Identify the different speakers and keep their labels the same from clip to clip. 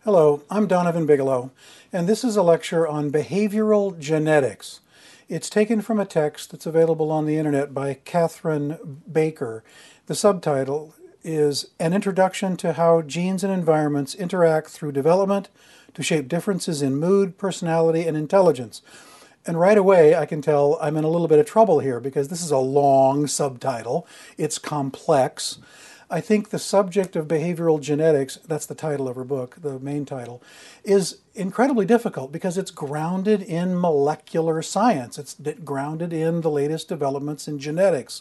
Speaker 1: Hello, I'm Donovan Bigelow, and this is a lecture on behavioral genetics. It's taken from a text that's available on the internet by Catherine Baker. The subtitle is An Introduction to How Genes and Environments Interact Through Development to Shape Differences in Mood, Personality, and Intelligence. And right away, I can tell I'm in a little bit of trouble here because this is a long subtitle. It's complex. I think the subject of behavioral genetics, that's the title of her book, the main title, is incredibly difficult because it's grounded in molecular science. It's grounded in the latest developments in genetics.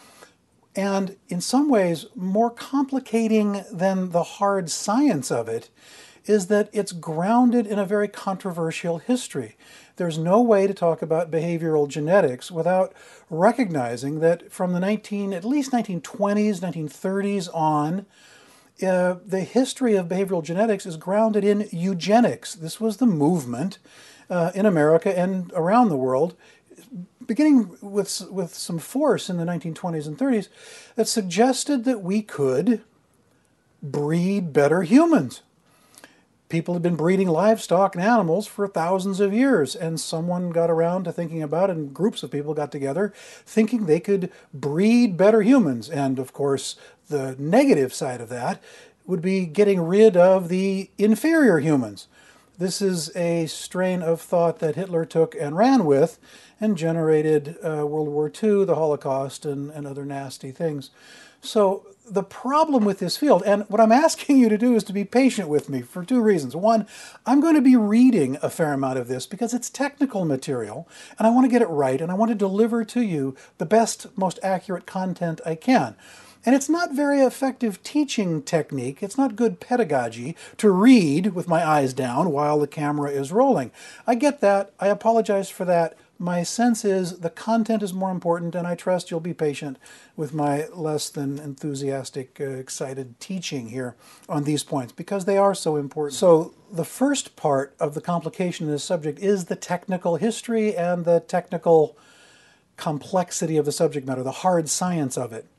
Speaker 1: And in some ways, more complicating than the hard science of it is that it's grounded in a very controversial history. There's no way to talk about behavioral genetics without recognizing that from the at least 1920s, 1930s on, the history of behavioral genetics is grounded in eugenics. This was the movement in America and around the world, beginning with some force in the 1920s and 30s, that suggested that we could breed better humans. People had been breeding livestock and animals for thousands of years, and someone got around to thinking about it, and groups of people got together thinking they could breed better humans. And of course, the negative side of that would be getting rid of the inferior humans. This is a strain of thought that Hitler took and ran with and generated World War II, the Holocaust, and other nasty things. So the problem with this field, and what I'm asking you to do is to be patient with me for two reasons. One, I'm going to be reading a fair amount of this because it's technical material, and I want to get it right, and I want to deliver to you the best, most accurate content I can. And it's not very effective teaching technique. It's not good pedagogy to read with my eyes down while the camera is rolling. I get that. I apologize for that. My sense is the content is more important, and I trust you'll be patient with my less than enthusiastic, excited teaching here on these points, because they are so important. So the first part of the complication of this subject is the technical history and the technical complexity of the subject matter, the hard science of it.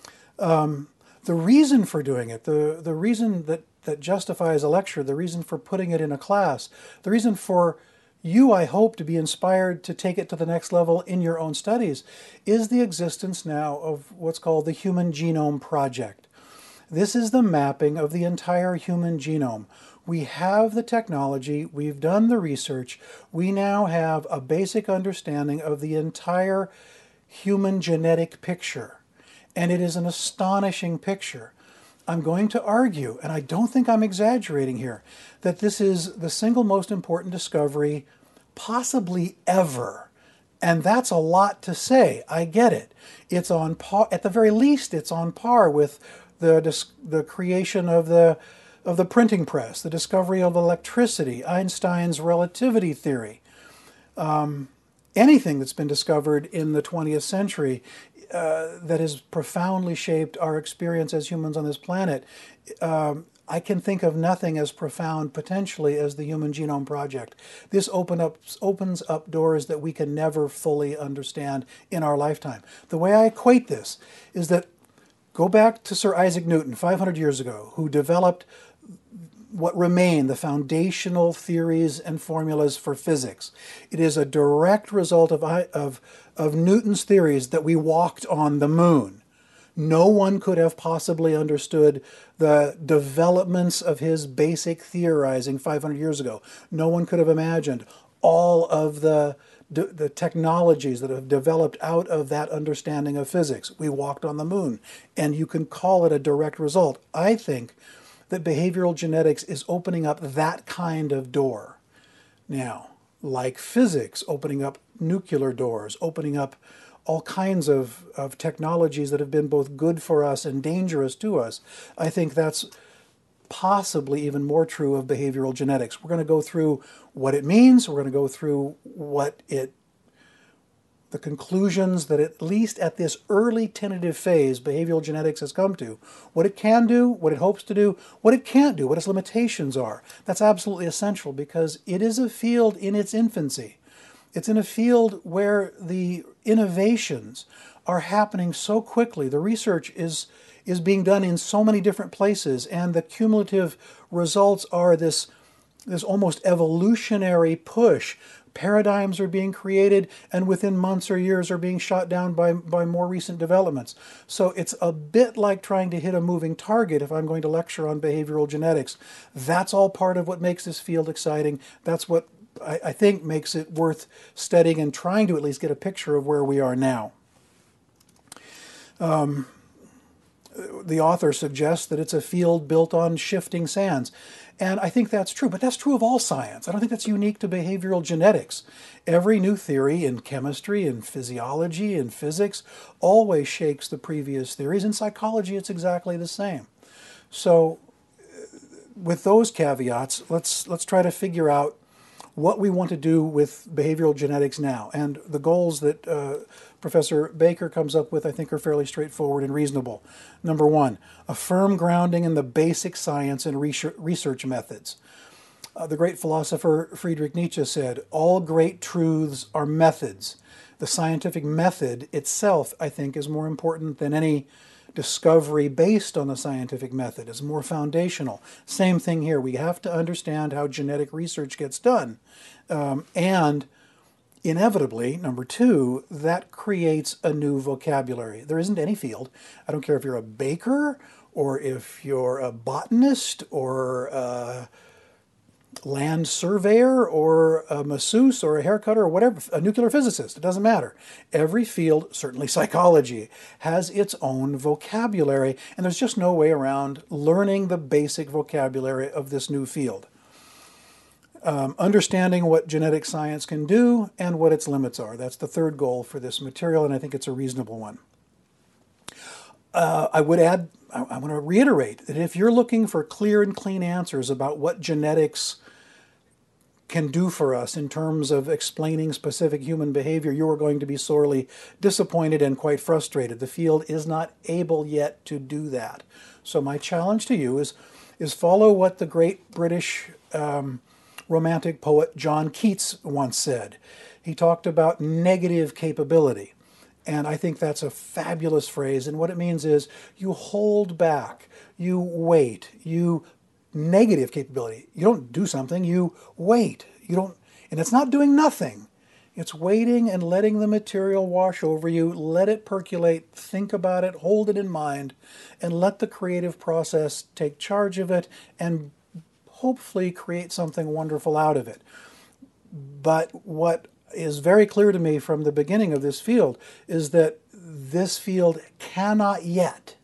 Speaker 1: The reason for doing it, the reason that justifies a lecture, the reason for putting it in a class, the reason for you, I hope, to be inspired to take it to the next level in your own studies, is the existence now of what's called the Human Genome Project. This is the mapping of the entire human genome. We have the technology, we've done the research, we now have a basic understanding of the entire human genetic picture. And it is an astonishing picture. I'm going to argue, and I don't think I'm exaggerating here, that this is the single most important discovery possibly ever. And that's a lot to say. I get it. It's on par, at the very least, it's on par with the creation of the printing press, the discovery of electricity, Einstein's relativity theory. Anything that's been discovered in the 20th century that has profoundly shaped our experience as humans on this planet. I can think of nothing as profound potentially as the Human Genome Project. This opens up doors that we can never fully understand in our lifetime. The way I equate this is that go back to Sir Isaac Newton 500 years ago, who developed what remain the foundational theories and formulas for physics. It is a direct result of Newton's theories that we walked on the moon. No one could have possibly understood the developments of his basic theorizing 500 years ago. No one could have imagined all of the technologies that have developed out of that understanding of physics. We walked on the moon, and you can call it a direct result. I think that behavioral genetics is opening up that kind of door. Now, like physics, opening up nuclear doors, opening up all kinds of technologies that have been both good for us and dangerous to us, I think that's possibly even more true of behavioral genetics. We're going to go through what it means, we're going to go through the conclusions that at least at this early tentative phase behavioral genetics has come to, what it can do, what it hopes to do, what it can't do, what its limitations are. That's absolutely essential because it is a field in its infancy. It's in a field where the innovations are happening so quickly. The research is being done in so many different places, and the cumulative results are this almost evolutionary push. Paradigms are being created, and within months or years are being shot down by more recent developments. So it's a bit like trying to hit a moving target if I'm going to lecture on behavioral genetics. That's all part of what makes this field exciting. That's what I think makes it worth studying and trying to at least get a picture of where we are now. The author suggests that it's a field built on shifting sands. And I think that's true, but that's true of all science. I don't think that's unique to behavioral genetics. Every new theory in chemistry and physiology and physics always shakes the previous theories. In psychology, it's exactly the same. So with those caveats, let's try to figure out what we want to do with behavioral genetics now. And the goals that Professor Baker comes up with, I think, are fairly straightforward and reasonable. Number one, a firm grounding in the basic science and research methods. The great philosopher Friedrich Nietzsche said, all great truths are methods. The scientific method itself, I think, is more important than any discovery based on the scientific method. Is more foundational. Same thing here. We have to understand how genetic research gets done. And inevitably, number two, that creates a new vocabulary. There isn't any field. I don't care if you're a baker or if you're a botanist or a land surveyor or a masseuse or a haircutter or whatever, a nuclear physicist, it doesn't matter. Every field, certainly psychology, has its own vocabulary, and there's just no way around learning the basic vocabulary of this new field. Understanding what genetic science can do and what its limits are. That's the third goal for this material, and I think it's a reasonable one. I would add, I want to reiterate that if you're looking for clear and clean answers about what genetics can do for us in terms of explaining specific human behavior, you are going to be sorely disappointed and quite frustrated. The field is not able yet to do that. So my challenge to you is follow what the great British romantic poet John Keats once said. He talked about negative capability. And I think that's a fabulous phrase. And what it means is you hold back, you wait, you negative capability. You don't do something, you wait. You don't, and it's not doing nothing. It's waiting and letting the material wash over you, let it percolate, think about it, hold it in mind, and let the creative process take charge of it and hopefully create something wonderful out of it. But what is very clear to me from the beginning of this field is that this field cannot yet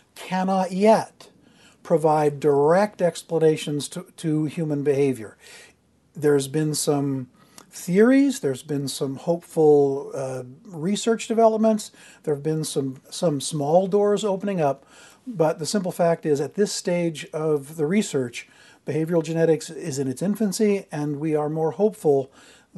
Speaker 1: provide direct explanations to human behavior. There's been some theories, there's been some hopeful research developments, there have been some small doors opening up, but the simple fact is at this stage of the research, behavioral genetics is in its infancy, and we are more hopeful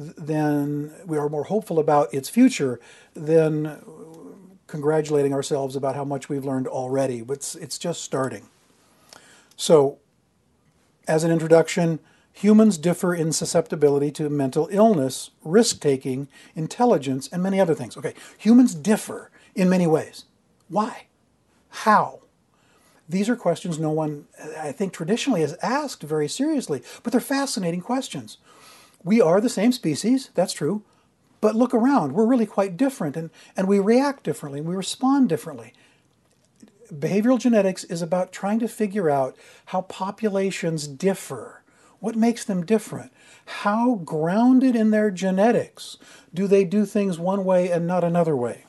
Speaker 1: about its future than congratulating ourselves about how much we've learned already. But it's just starting. So, as an introduction, humans differ in susceptibility to mental illness, risk-taking, intelligence, and many other things. Okay, humans differ in many ways. Why? How? These are questions no one, I think, traditionally has asked very seriously, but they're fascinating questions. We are the same species, that's true, but look around, we're really quite different, and we react differently, we respond differently. Behavioral genetics is about trying to figure out how populations differ. What makes them different? How grounded in their genetics do they do things one way and not another way?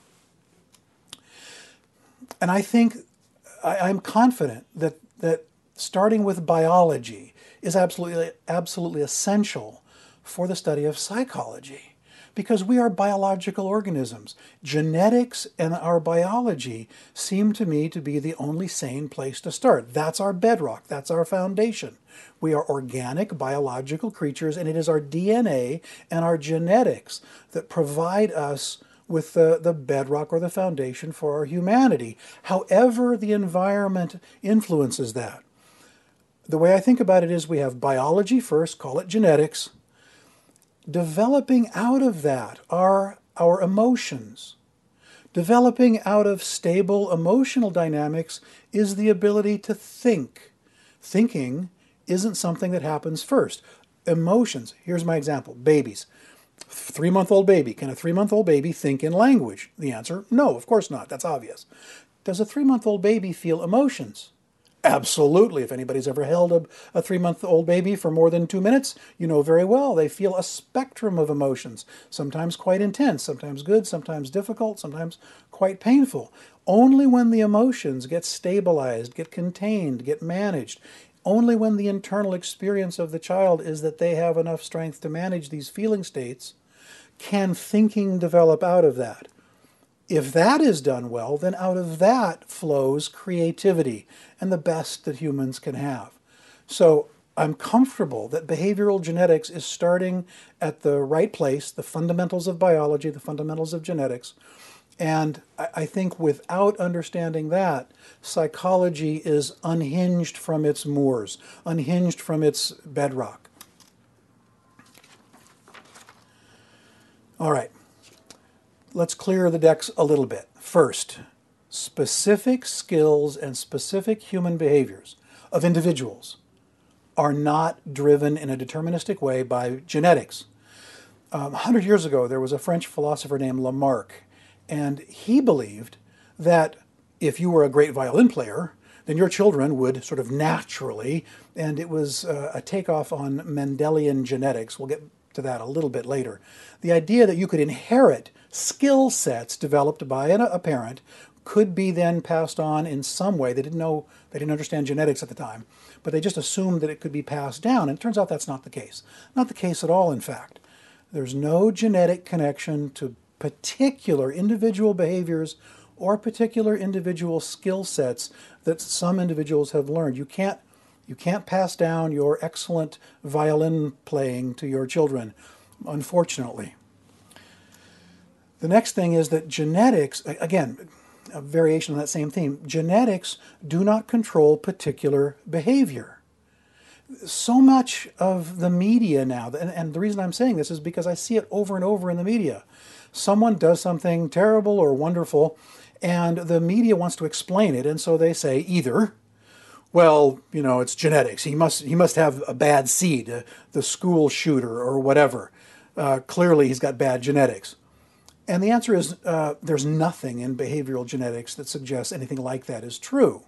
Speaker 1: And I think, I'm confident that starting with biology is absolutely essential for the study of psychology, because we are biological organisms. Genetics and our biology seem to me to be the only sane place to start. That's our bedrock. That's our foundation. We are organic biological creatures, and it is our DNA and our genetics that provide us with the bedrock or the foundation for our humanity, however the environment influences that. The way I think about it is we have biology first, call it genetics, Developing out of that are our emotions. Developing out of stable emotional dynamics is the ability to think. Thinking isn't something that happens first. Emotions, here's my example, babies. 3-month-old baby. Can a 3-month-old baby think in language? The answer, no, of course not. That's obvious. Does a 3-month-old baby feel emotions? Absolutely. If anybody's ever held a 3-month-old baby for more than 2 minutes, you know very well they feel a spectrum of emotions, sometimes quite intense, sometimes good, sometimes difficult, sometimes quite painful. Only when the emotions get stabilized, get contained, get managed, only when the internal experience of the child is that they have enough strength to manage these feeling states, can thinking develop out of that. If that is done well, then out of that flows creativity and the best that humans can have. So I'm comfortable that behavioral genetics is starting at the right place, the fundamentals of biology, the fundamentals of genetics. And I think without understanding that, psychology is unhinged from its moors, unhinged from its bedrock. All right, let's clear the decks a little bit. First, specific skills and specific human behaviors of individuals are not driven in a deterministic way by genetics. 100 years ago, there was a French philosopher named Lamarck, and he believed that if you were a great violin player, then your children would sort of naturally, and it was a takeoff on Mendelian genetics. We'll get to that a little bit later. The idea that you could inherit skill sets developed by a parent could be then passed on in some way. They didn't understand genetics at the time, but they just assumed that it could be passed down. And it turns out that's not the case. Not the case at all, in fact. There's no genetic connection to particular individual behaviors or particular individual skill sets that some individuals have learned. You can't pass down your excellent violin playing to your children, unfortunately. The next thing is that genetics, again, a variation on that same theme, genetics do not control particular behavior. So much of the media now, and the reason I'm saying this is because I see it over and over in the media. Someone does something terrible or wonderful, and the media wants to explain it, and so they say either, well, it's genetics. He must have a bad seed, the school shooter or whatever. Clearly, he's got bad genetics. And the answer is there's nothing in behavioral genetics that suggests anything like that is true.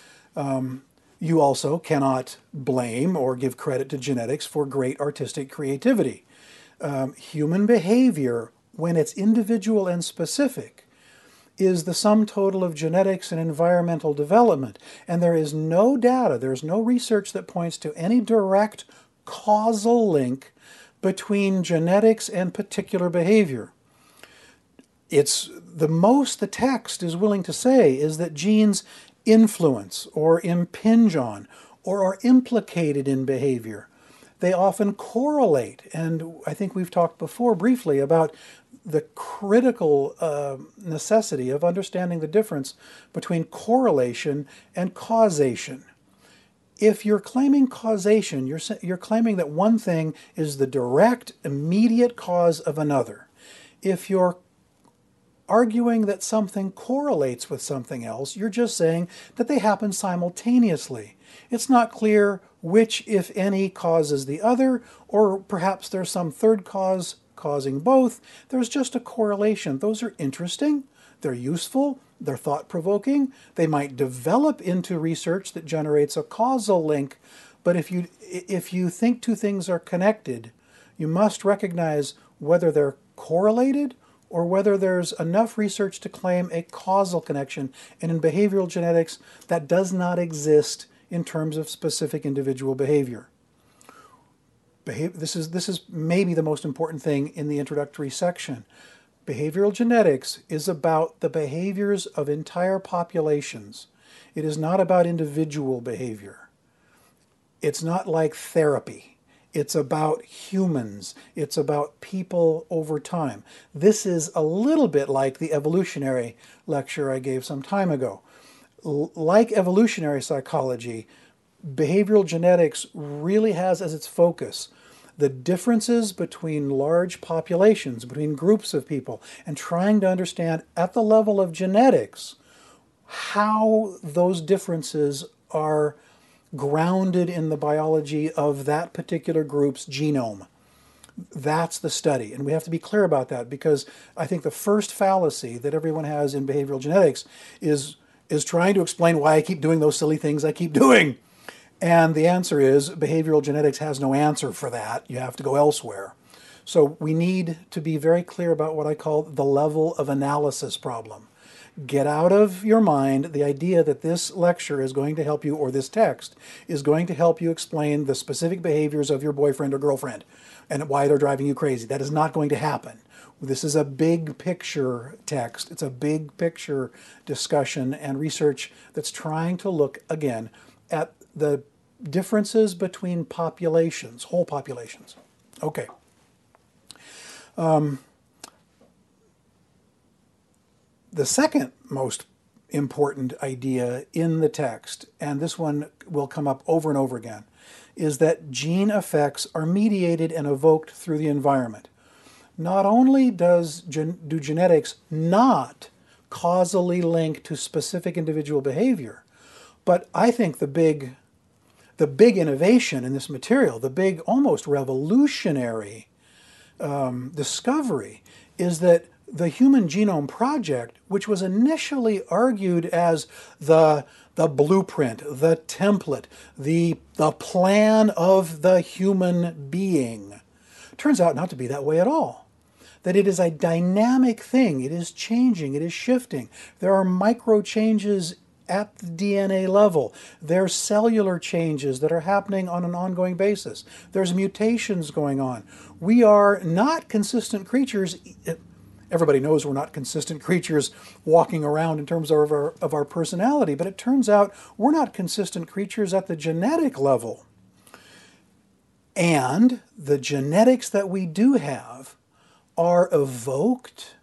Speaker 1: You also cannot blame or give credit to genetics for great artistic creativity. Human behavior, when it's individual and specific, is the sum total of genetics and environmental development. And there is no data, there's no research that points to any direct causal link between genetics and particular behavior. It's the most the text is willing to say is that genes influence or impinge on or are implicated in behavior. They often correlate, and I think we've talked before briefly about the critical necessity of understanding the difference between correlation and causation. If you're claiming causation, you're claiming that one thing is the direct, immediate cause of another. If you're arguing that something correlates with something else, you're just saying that they happen simultaneously. It's not clear which, if any, causes the other, or perhaps there's some third cause causing both. There's just a correlation. Those are interesting, they're useful, they're thought-provoking, they might develop into research that generates a causal link, but if you think two things are connected, you must recognize whether they're correlated or whether there's enough research to claim a causal connection. And in behavioral genetics, that does not exist in terms of specific individual behavior. This is maybe the most important thing in the introductory section. Behavioral genetics is about the behaviors of entire populations. It is not about individual behavior. It's not like therapy. It's about humans. It's about people over time. This is a little bit like the evolutionary lecture I gave some time ago. Like evolutionary psychology, behavioral genetics really has as its focus the differences between large populations, between groups of people, and trying to understand at the level of genetics how those differences are grounded in the biology of that particular group's genome. That's the study. And we have to be clear about that, because I think the first fallacy that everyone has in behavioral genetics is trying to explain why I keep doing those silly things I keep doing. And the answer is behavioral genetics has no answer for that. You have to go elsewhere. So we need to be very clear about what I call the level of analysis problem. Get out of your mind the idea that this lecture is going to help you, or this text is going to help you explain the specific behaviors of your boyfriend or girlfriend and why they're driving you crazy. That is not going to happen. This is a big picture text. It's a big picture discussion and research that's trying to look, again, at the differences between populations, whole populations. Okay. The second most important idea in the text, and this one will come up over and over again, is that gene effects are mediated and evoked through the environment. Not only do genetics not causally link to specific individual behavior, but I think the big innovation in this material, the big almost revolutionary discovery, is that the Human Genome Project, which was initially argued as the blueprint, the template, the plan of the human being, turns out not to be that way at all. That it is a dynamic thing. It is changing. It is shifting. There are micro changes at the DNA level. There's cellular changes that are happening on an ongoing basis. There's mutations going on. We are not consistent creatures. Everybody knows we're not consistent creatures walking around in terms of our personality, but it turns out we're not consistent creatures at the genetic level. And the genetics that we do have are evoked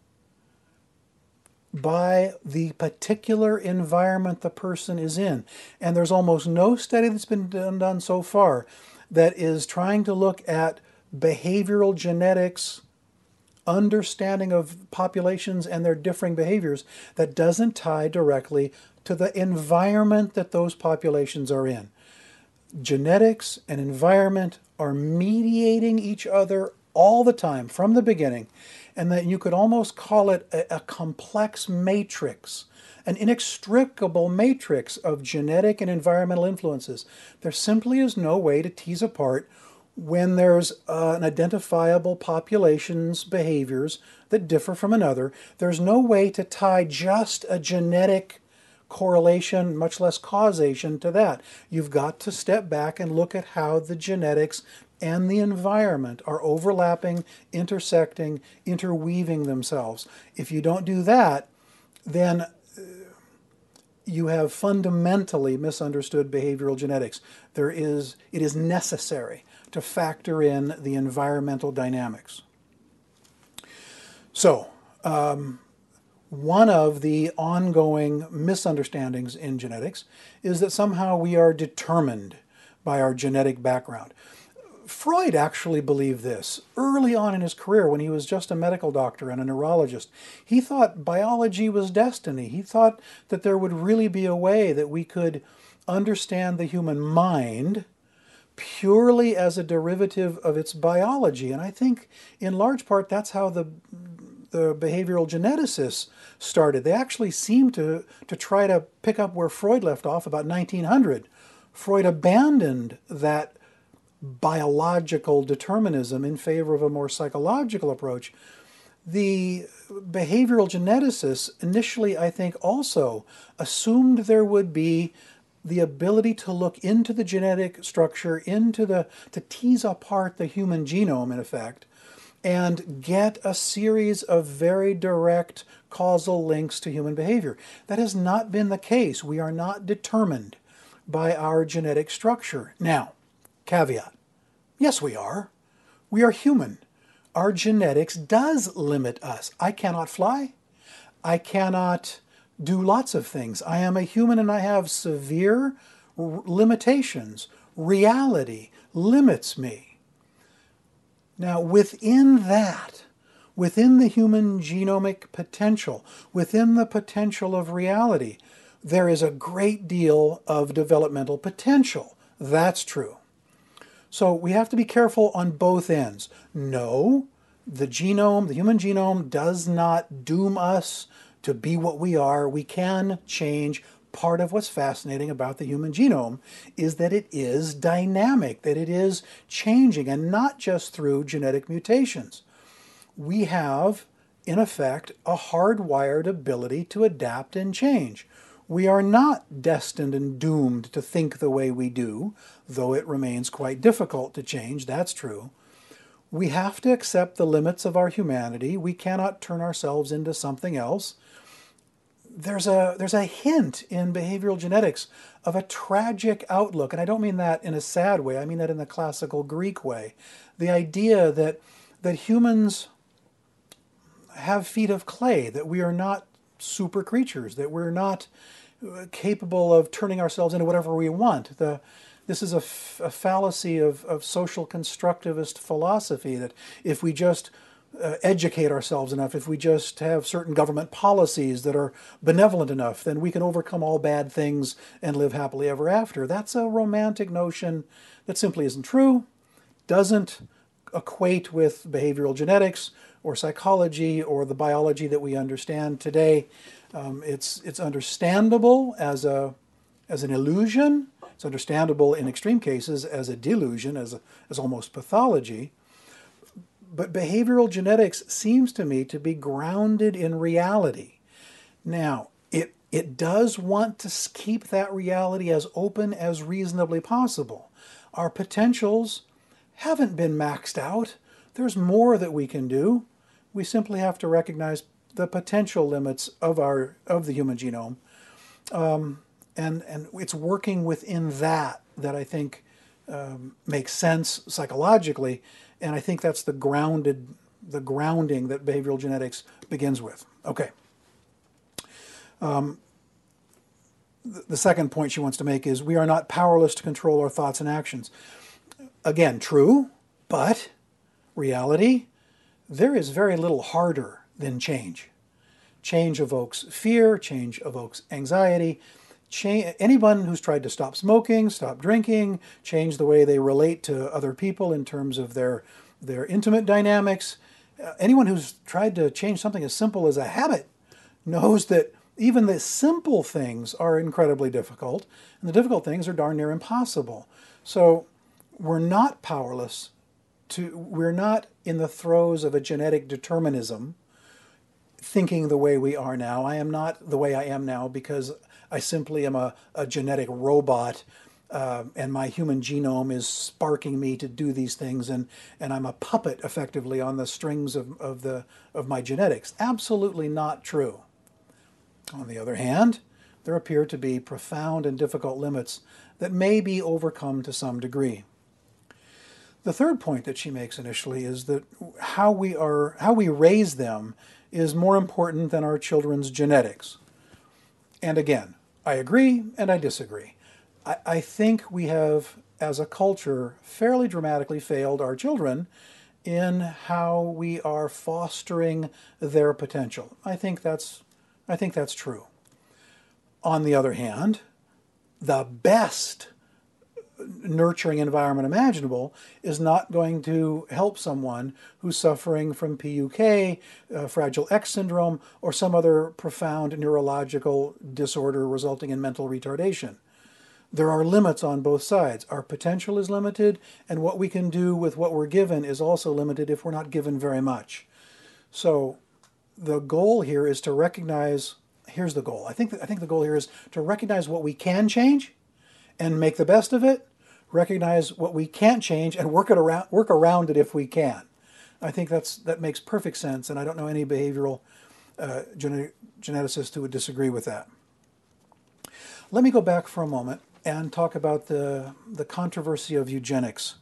Speaker 1: by the particular environment the person is in. And there's almost no study that's been done so far that is trying to look at behavioral genetics, understanding of populations and their differing behaviors, that doesn't tie directly to the environment that those populations are in. Genetics and environment are mediating each other all the time from the beginning, and that you could almost call it a complex matrix, an inextricable matrix of genetic and environmental influences. There simply is no way to tease apart when there's an identifiable population's behaviors that differ from another. There's no way to tie just a genetic correlation, much less causation, to that. You've got to step back and look at how the genetics and the environment are overlapping, intersecting, interweaving themselves. If you don't do that, then you have fundamentally misunderstood behavioral genetics. It is necessary to factor in the environmental dynamics. So, one of the ongoing misunderstandings in genetics is that somehow we are determined by our genetic background. Freud actually believed this early on in his career when he was just a medical doctor and a neurologist. He thought biology was destiny. He thought that there would really be a way that we could understand the human mind purely as a derivative of its biology. And I think in large part that's how the behavioral geneticists started. They actually seemed to try to pick up where Freud left off about 1900. Freud abandoned that biological determinism in favor of a more psychological approach. The behavioral geneticists initially, I think, also assumed there would be the ability to look into the genetic structure, to tease apart the human genome, in effect, and get a series of very direct causal links to human behavior. That has not been the case. We are not determined by our genetic structure. Now, caveat. Yes, we are. We are human. Our genetics does limit us. I cannot fly. I cannot do lots of things. I am a human and I have severe limitations. Reality limits me. Now, within that, within the human genomic potential, within the potential of reality, there is a great deal of developmental potential. That's true. So we have to be careful on both ends. No, the genome, the human genome, does not doom us to be what we are. We can change. Part of what's fascinating about the human genome is that it is dynamic, that it is changing, and not just through genetic mutations. We have, in effect, a hardwired ability to adapt and change. We are not destined and doomed to think the way we do, though it remains quite difficult to change, that's true. We have to accept the limits of our humanity. We cannot turn ourselves into something else. There's a hint in behavioral genetics of a tragic outlook, and I don't mean that in a sad way, I mean that in the classical Greek way. The idea that humans have feet of clay, that we are not super creatures, that we're not capable of turning ourselves into whatever we want. This is a fallacy of social constructivist philosophy, that if we just educate ourselves enough, if we just have certain government policies that are benevolent enough, then we can overcome all bad things and live happily ever after. That's a romantic notion that simply isn't true, doesn't equate with behavioral genetics or psychology or the biology that we understand today. It's understandable as an illusion. It's understandable in extreme cases as a delusion, as almost pathology. But behavioral genetics seems to me to be grounded in reality. Now, it does want to keep that reality as open as reasonably possible. Our potentials haven't been maxed out. There's more that we can do. We simply have to recognize the potential limits of the human genome. And it's working within that I think makes sense psychologically, and I think that's the grounding that behavioral genetics begins with. Okay. The second point she wants to make is we are not powerless to control our thoughts and actions. Again, true, but reality, there is very little harder than change. Change evokes fear, change evokes anxiety. Anyone who's tried to stop smoking, stop drinking, change the way they relate to other people in terms of their intimate dynamics, anyone who's tried to change something as simple as a habit knows that even the simple things are incredibly difficult, and the difficult things are darn near impossible. So we're not powerless we're not in the throes of a genetic determinism, thinking the way we are now. I am not the way I am now because I simply am a genetic robot, and my human genome is sparking me to do these things, and I'm a puppet effectively on the strings of my genetics. Absolutely not true. On the other hand, there appear to be profound and difficult limits that may be overcome to some degree. The third point that she makes initially is that how we raise them is more important than our children's genetics. And again, I agree and I disagree. I think we have, as a culture, fairly dramatically failed our children in how we are fostering their potential. I think that's true. On the other hand, the best nurturing environment imaginable is not going to help someone who's suffering from PUK, Fragile X syndrome, or some other profound neurological disorder resulting in mental retardation. There are limits on both sides. Our potential is limited, and what we can do with what we're given is also limited if we're not given very much. So the goal here is to recognize, here's the goal. I think the goal here is to recognize what we can change and make the best of it, recognize what we can't change and work around it if we can. I think that makes perfect sense, and I don't know any behavioral geneticist who would disagree with that. Let me go back for a moment and talk about the controversy of eugenics.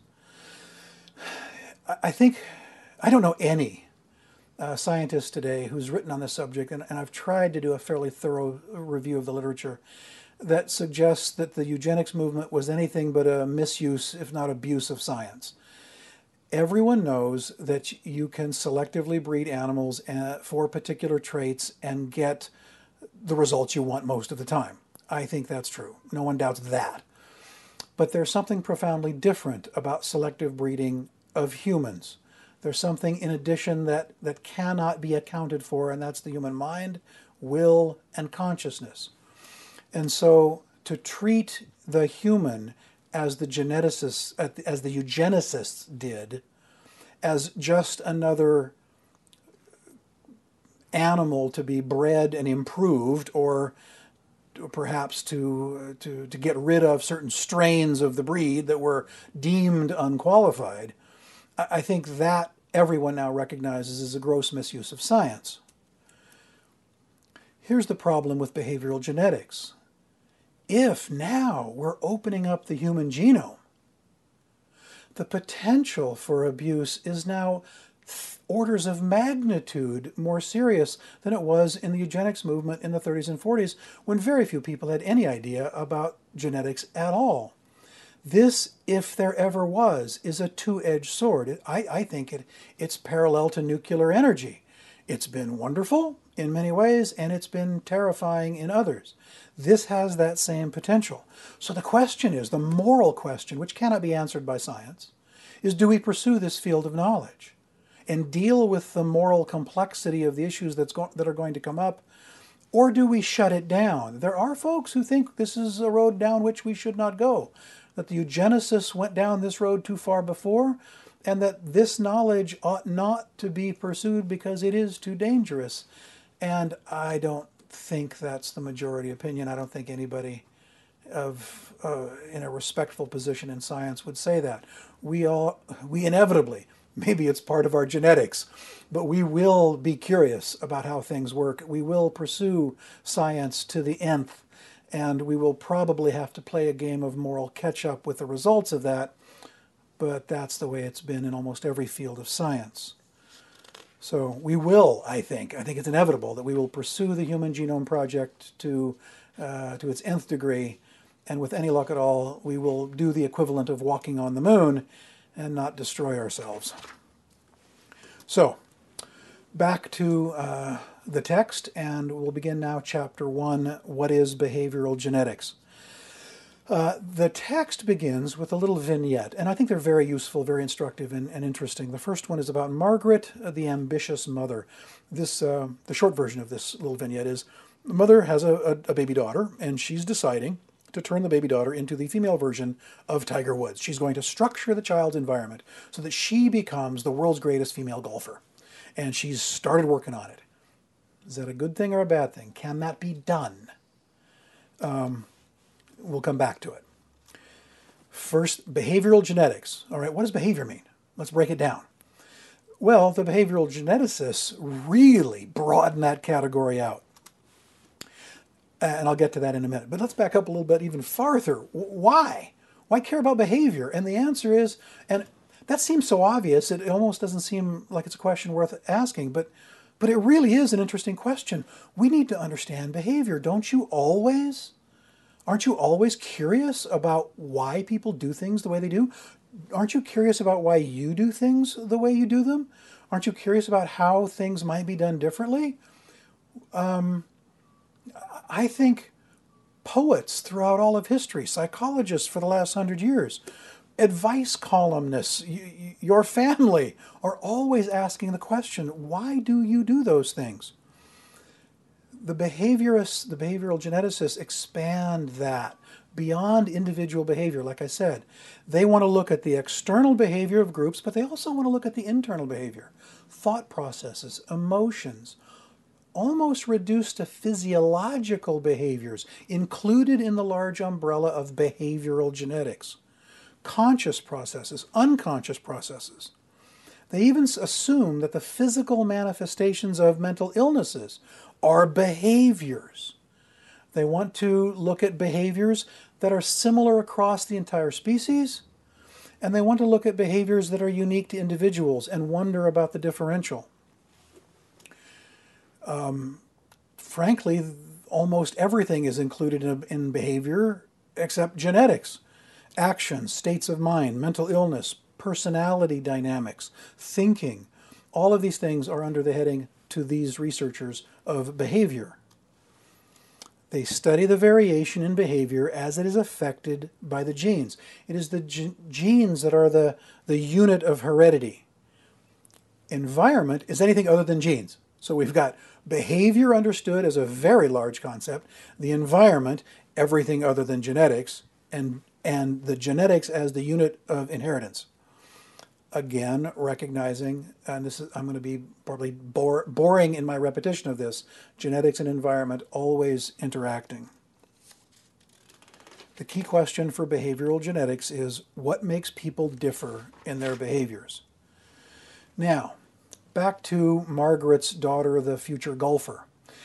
Speaker 1: I don't know any scientist today who's written on this subject, and I've tried to do a fairly thorough review of the literature, that suggests that the eugenics movement was anything but a misuse, if not abuse, of science. Everyone knows that you can selectively breed animals for particular traits and get the results you want most of the time. I think that's true. No one doubts that. But there's something profoundly different about selective breeding of humans. There's something in addition that cannot be accounted for, and that's the human mind, will, and consciousness. And so to treat the human as the geneticists, as the eugenicists did, as just another animal to be bred and improved, or perhaps to get rid of certain strains of the breed that were deemed unqualified, I think that everyone now recognizes is a gross misuse of science. Here's the problem with behavioral genetics. If now we're opening up the human genome, the potential for abuse is now orders of magnitude more serious than it was in the eugenics movement in the 30s and 40s, when very few people had any idea about genetics at all. This, if there ever was, is a two-edged sword. I think it's parallel to nuclear energy. It's been wonderful in many ways, and it's been terrifying in others. This has that same potential. So the question is, the moral question, which cannot be answered by science, is, do we pursue this field of knowledge and deal with the moral complexity of the issues that are going to come up, or do we shut it down? There are folks who think this is a road down which we should not go, that the eugenicists went down this road too far before, and that this knowledge ought not to be pursued because it is too dangerous. And I don't think that's the majority opinion. I don't think anybody in a respectful position in science would say that. We inevitably, maybe it's part of our genetics, but we will be curious about how things work. We will pursue science to the nth, and we will probably have to play a game of moral catch-up with the results of that, but that's the way it's been in almost every field of science. So we will, I think it's inevitable that we will pursue the Human Genome Project to its nth degree, and with any luck at all, we will do the equivalent of walking on the moon and not destroy ourselves. So, back to the text, and we'll begin now chapter 1, What is Behavioral Genetics? The text begins with a little vignette, and I think they're very useful, very instructive, and interesting. The first one is about Margaret, the ambitious mother. The short version of this little vignette is, the mother has a baby daughter, and she's deciding to turn the baby daughter into the female version of Tiger Woods. She's going to structure the child's environment so that she becomes the world's greatest female golfer. And she's started working on it. Is that a good thing or a bad thing? Can that be done? We'll come back to it. First, behavioral genetics. All right, what does behavior mean? Let's break it down. Well, the behavioral geneticists really broaden that category out. And I'll get to that in a minute. But let's back up a little bit even farther. Why? Why care about behavior? And the answer is, and that seems so obvious, it almost doesn't seem like it's a question worth asking, but it really is an interesting question. We need to understand behavior. Don't you always? Aren't you always curious about why people do things the way they do? Aren't you curious about why you do things the way you do them? Aren't you curious about how things might be done differently? I think poets throughout all of history, psychologists for the last 100 years, advice columnists, your family are always asking the question, why do you do those things? The behaviorists, the behavioral geneticists expand that beyond individual behavior, like I said. They want to look at the external behavior of groups, but they also want to look at the internal behavior, thought processes, emotions, almost reduced to physiological behaviors included in the large umbrella of behavioral genetics. Conscious processes, unconscious processes. They even assume that the physical manifestations of mental illnesses are behaviors. They want to look at behaviors that are similar across the entire species, and they want to look at behaviors that are unique to individuals and wonder about the differential. Frankly, almost everything is included in behavior except genetics. Actions, states of mind, mental illness, personality dynamics, thinking. All of these things are under the heading, to these researchers, of behavior. They study the variation in behavior as it is affected by the genes. It is the genes that are the unit of heredity. Environment is anything other than genes. So we've got behavior understood as a very large concept, the environment, everything other than genetics, and the genetics as the unit of inheritance. Again, recognizing, and this is, I'm going to be probably boring in my repetition of this, genetics and environment always interacting. The key question for behavioral genetics is, what makes people differ in their behaviors? Now, back to Margaret's daughter, the future golfer.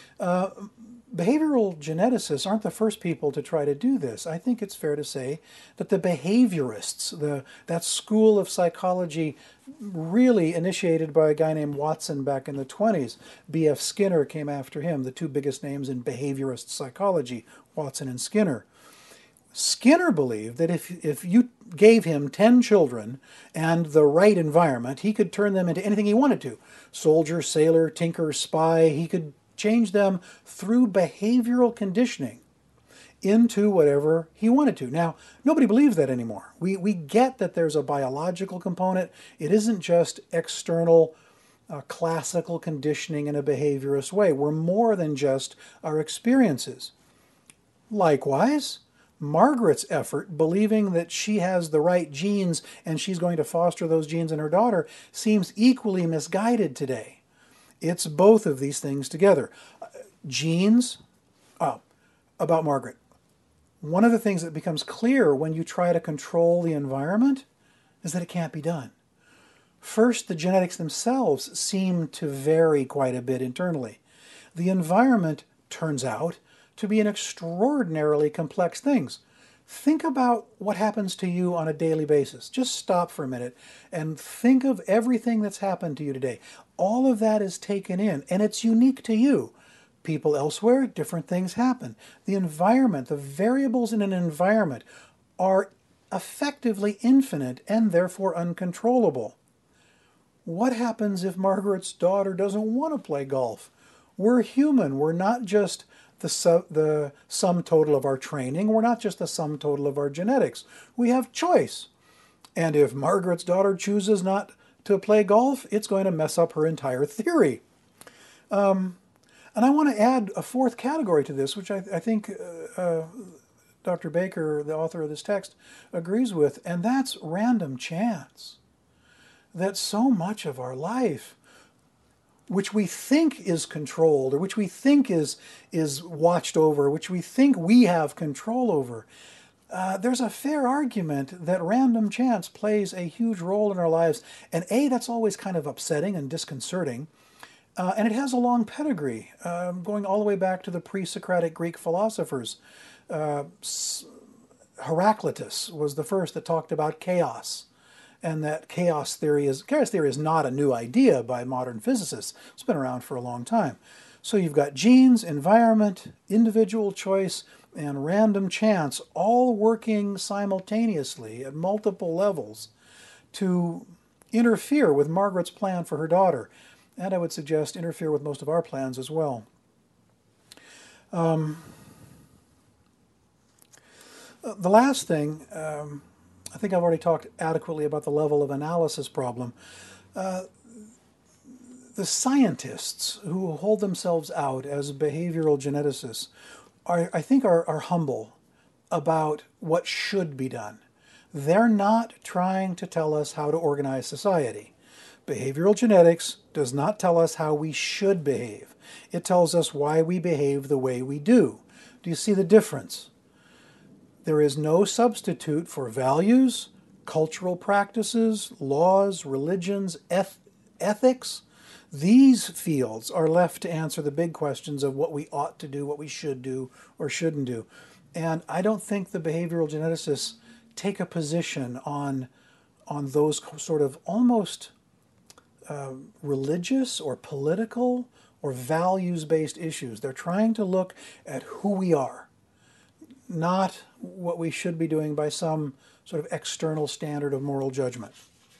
Speaker 1: Behavioral geneticists aren't the first people to try to do this. I think it's fair to say that the behaviorists, that school of psychology really initiated by a guy named Watson back in the 20s, B.F. Skinner came after him, the two biggest names in behaviorist psychology, Watson and Skinner. Skinner believed that if you gave him 10 children and the right environment, he could turn them into anything he wanted to. Soldier, sailor, tinker, spy. He could change them through behavioral conditioning into whatever he wanted to. Now, nobody believes that anymore. We get that there's a biological component. It isn't just external classical conditioning in a behaviorist way. We're more than just our experiences. Likewise, Margaret's effort, believing that she has the right genes and she's going to foster those genes in her daughter, seems equally misguided today. It's both of these things together. Genes, about Margaret. One of the things that becomes clear when you try to control the environment is that it can't be done. First, the genetics themselves seem to vary quite a bit internally. The environment turns out to be an extraordinarily complex thing. Think about what happens to you on a daily basis. Just stop for a minute and think of everything that's happened to you today. All of that is taken in, and it's unique to you. People elsewhere, different things happen. The environment, the variables in an environment are effectively infinite and therefore uncontrollable. What happens if Margaret's daughter doesn't want to play golf? We're human. We're not just the sum total of our training. We're not just the sum total of our genetics. We have choice. And if Margaret's daughter chooses not to play golf, it's going to mess up her entire theory. And I want to add a fourth category to this, which I think Dr. Baker, the author of this text, agrees with, and that's random chance. That so much of our life, which we think is controlled, or which we think is watched over, which we think we have control over, there's a fair argument that random chance plays a huge role in our lives. And that's always kind of upsetting and disconcerting. And it has a long pedigree, going all the way back to the pre-Socratic Greek philosophers. Heraclitus was the first that talked about chaos. And that chaos theory is not a new idea by modern physicists. It's been around for a long time. So you've got genes, environment, individual choice, and random chance all working simultaneously at multiple levels to interfere with Margaret's plan for her daughter. And I would suggest interfere with most of our plans as well. The last thing, I think I've already talked adequately about the level of analysis problem. The scientists who hold themselves out as behavioral geneticists I think are humble about what should be done. They're not trying to tell us how to organize society. Behavioral genetics does not tell us how we should behave. It tells us why we behave the way we do. Do you see the difference? There is no substitute for values, cultural practices, laws, religions, ethics. These fields are left to answer the big questions of what we ought to do, what we should do or shouldn't do. And I don't think the behavioral geneticists take a position on those sort of almost religious or political or values-based issues. They're trying to look at who we are, not what we should be doing by some sort of external standard of moral judgment.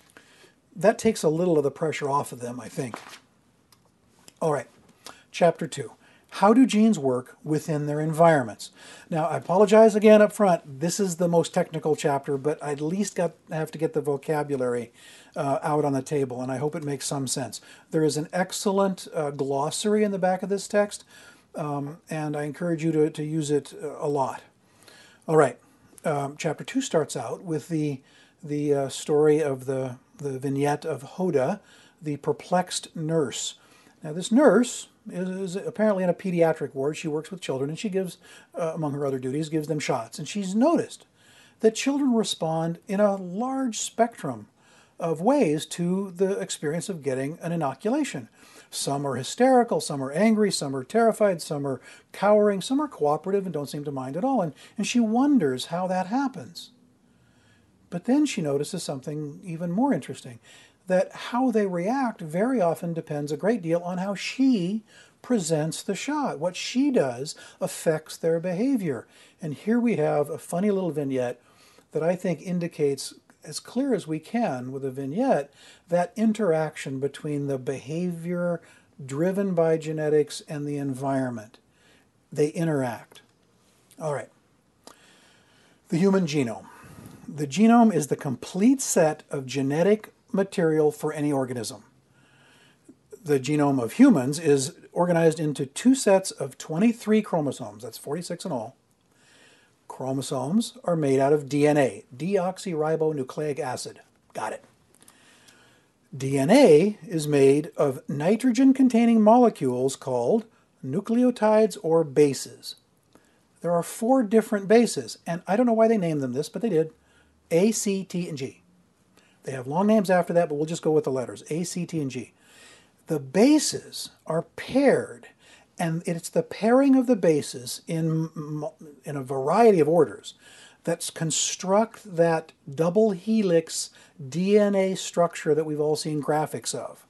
Speaker 1: that takes a little of the pressure off of them, I think. All right, chapter 2. How do genes work within their environments? Now, I apologize again up front. This is the most technical chapter, but I at least have to get the vocabulary out on the table, and I hope it makes some sense. There is an excellent glossary in the back of this text, and I encourage you to use it a lot. All right, chapter 2 starts out with the story of the vignette of Hoda, the perplexed nurse. Now, this nurse is apparently in a pediatric ward. She works with children, and she gives, among her other duties, gives them shots. And she's noticed that children respond in a large spectrum of ways to the experience of getting an inoculation. Some are hysterical, some are angry, some are terrified, some are cowering, some are cooperative and don't seem to mind at all. And she wonders how that happens. But then she notices something even more interesting, that how they react very often depends a great deal on how she presents the shot. What she does affects their behavior. And here we have a funny little vignette that I think indicates as clear as we can with a vignette that interaction between the behavior driven by genetics and the environment. They interact. All right. The human genome. The genome is the complete set of genetic material for any organism. The genome of humans is organized into two sets of 23 chromosomes. That's 46 in all. Chromosomes are made out of DNA, deoxyribonucleic acid. Got it. DNA is made of nitrogen-containing molecules called nucleotides or bases. There are 4 different bases, and I don't know why they named them this, but they did. A, C, T, and G. They have long names after that, but we'll just go with the letters, A, C, T, and G. The bases are paired, and it's the pairing of the bases in a variety of orders that construct that double helix DNA structure that we've all seen graphics of.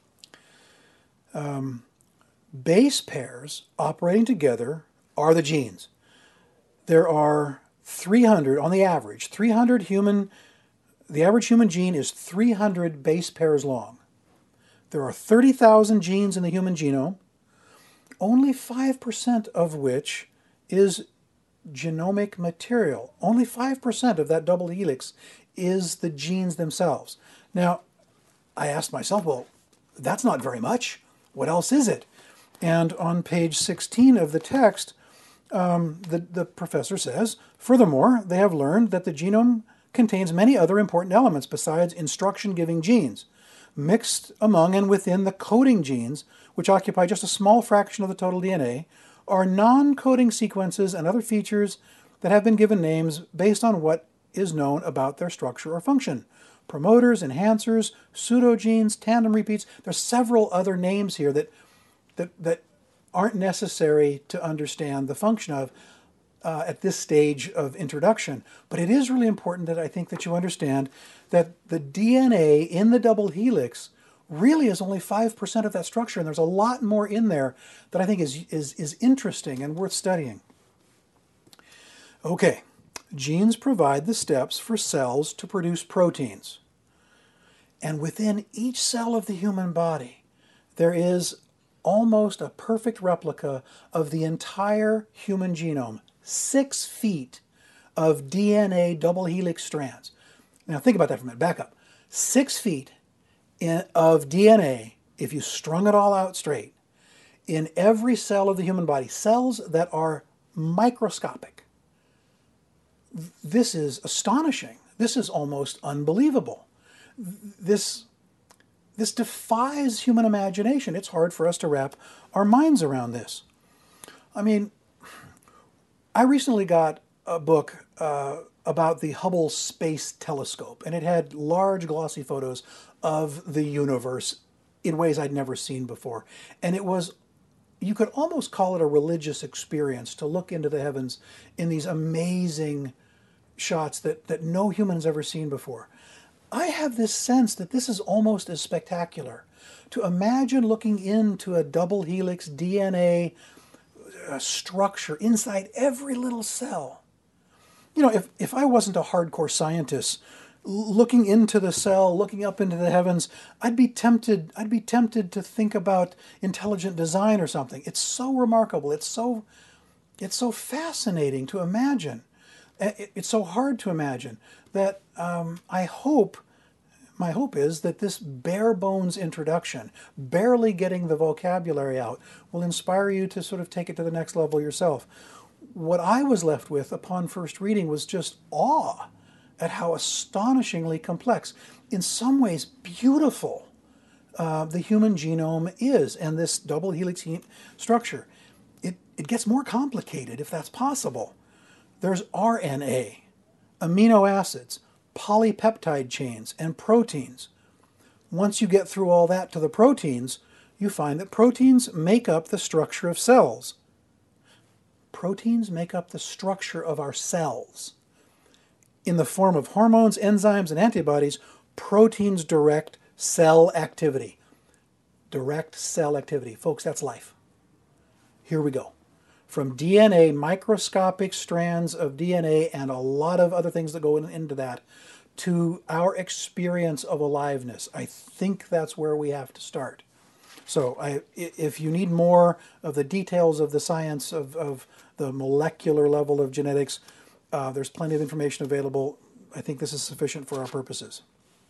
Speaker 1: Base pairs operating together are the genes. There are 300, on the average, the average human gene is 300 base pairs long. There are 30,000 genes in the human genome, only 5% of which is genomic material. Only 5% of that double helix is the genes themselves. Now, I asked myself, well, that's not very much. What else is it? And on page 16 of the text, the professor says, furthermore, they have learned that the genome contains many other important elements besides instruction-giving genes. Mixed among and within the coding genes, which occupy just a small fraction of the total DNA, are non-coding sequences and other features that have been given names based on what is known about their structure or function. Promoters, enhancers, pseudogenes, tandem repeats. There's several other names here that aren't necessary to understand the function of at this stage of introduction. But it is really important that I think that you understand that the DNA in the double helix really is only 5% of that structure, and there's a lot more in there that I think is interesting and worth studying. Okay, genes provide the steps for cells to produce proteins. And within each cell of the human body, there is almost a perfect replica of the entire human genome. 6 feet of DNA double helix strands. Now think about that for a minute. Back up. 6 feet of DNA, if you strung it all out straight, in every cell of the human body, cells that are microscopic. This is astonishing. This is almost unbelievable. This defies human imagination. It's hard for us to wrap our minds around this. I mean, I recently got a book about the Hubble Space Telescope, and it had large glossy photos of the universe in ways I'd never seen before. And it was, you could almost call it a religious experience to look into the heavens in these amazing shots that no human's ever seen before. I have this sense that this is almost as spectacular. To imagine looking into a double helix DNA structure inside every little cell. You know, if I wasn't a hardcore scientist, looking into the cell, looking up into the heavens, I'd be tempted to think about intelligent design or something. It's so remarkable. It's so fascinating to imagine. It's so hard to imagine that my hope is that this bare bones introduction, barely getting the vocabulary out, will inspire you to sort of take it to the next level yourself. What I was left with upon first reading was just awe at how astonishingly complex, in some ways beautiful, the human genome is, and this double helix structure. It gets more complicated if that's possible. There's RNA, amino acids, polypeptide chains, and proteins. Once you get through all that to the proteins, you find that proteins make up the structure of cells. Proteins make up the structure of our cells. In the form of hormones, enzymes, and antibodies, proteins direct cell activity. Direct cell activity. Folks, that's life. Here we go. From DNA, microscopic strands of DNA, and a lot of other things that go into that, to our experience of aliveness. I think that's where we have to start. So if you need more of the details of the science of the molecular level of genetics, there's plenty of information available. I think this is sufficient for our purposes.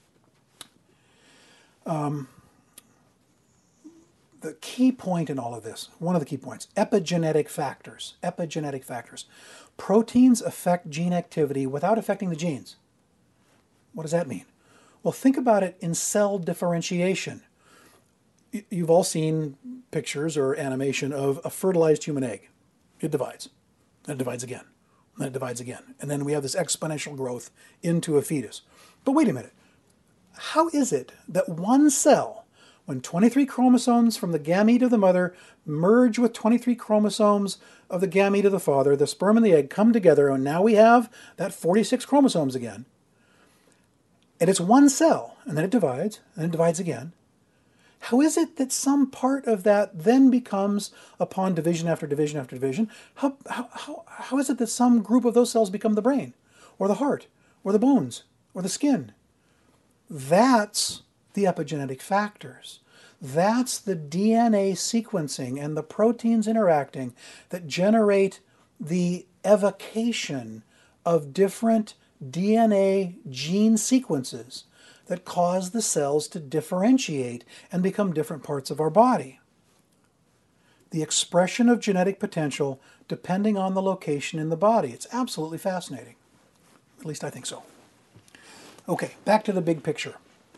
Speaker 1: The key point in all of this, one of the key points, epigenetic factors. Epigenetic factors. Proteins affect gene activity without affecting the genes. What does that mean? Well, think about it in cell differentiation. You've all seen pictures or animation of a fertilized human egg. It divides, then it divides again, then it divides again. And then we have this exponential growth into a fetus. But wait a minute. How is it that one cell, when 23 chromosomes from the gamete of the mother merge with 23 chromosomes of the gamete of the father, the sperm and the egg come together, and now we have that 46 chromosomes again. And it's one cell, and then it divides, and it divides again. How is it that some part of that then becomes, upon division after division after division, how is it that some group of those cells become the brain, or the heart, or the bones, or the skin? That's the epigenetic factors. That's the DNA sequencing and the proteins interacting that generate the evocation of different DNA gene sequences that cause the cells to differentiate and become different parts of our body. The expression of genetic potential depending on the location in the body. It's absolutely fascinating. At least I think so. Okay, back to the big picture.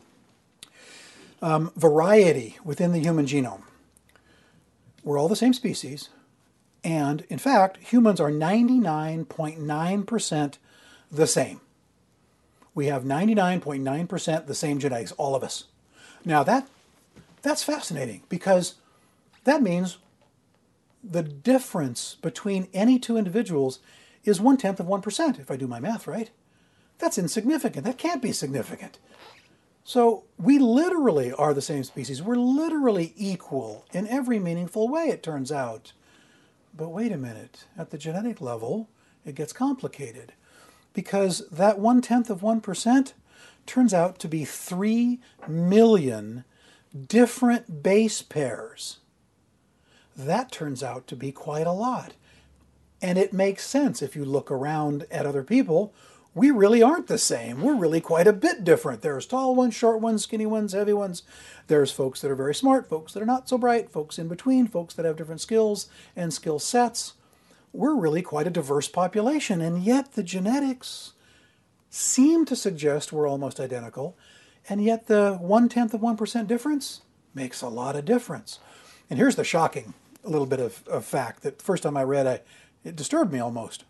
Speaker 1: Variety within the human genome. We're all the same species, and in fact, humans are 99.9% the same. We have 99.9% the same genetics, all of us. Now that's fascinating, because that means the difference between any two individuals is 1/10 of 1%, if I do my math right. That's insignificant. That can't be significant. So we literally are the same species. We're literally equal in every meaningful way, it turns out. But wait a minute. At the genetic level, it gets complicated, because that 1/10 of 1% turns out to be 3 million different base pairs. That turns out to be quite a lot. And it makes sense if you look around at other people. We really aren't the same. We're really quite a bit different. There's tall ones, short ones, skinny ones, heavy ones. There's folks that are very smart, folks that are not so bright, folks in between, folks that have different skills and skill sets. We're really quite a diverse population, and yet the genetics seem to suggest we're almost identical, and yet the 1/10 of 1% difference makes a lot of difference. And here's the shocking little bit of fact that the first time I read, it disturbed me almost.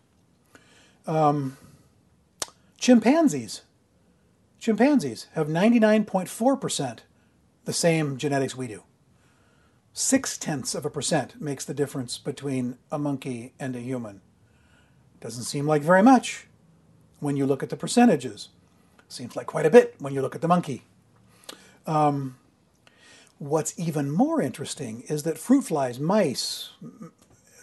Speaker 1: Chimpanzees have 99.4% the same genetics we do. 0.6% makes the difference between a monkey and a human. Doesn't seem like very much when you look at the percentages. Seems like quite a bit when you look at the monkey. What's even more interesting is that fruit flies, mice,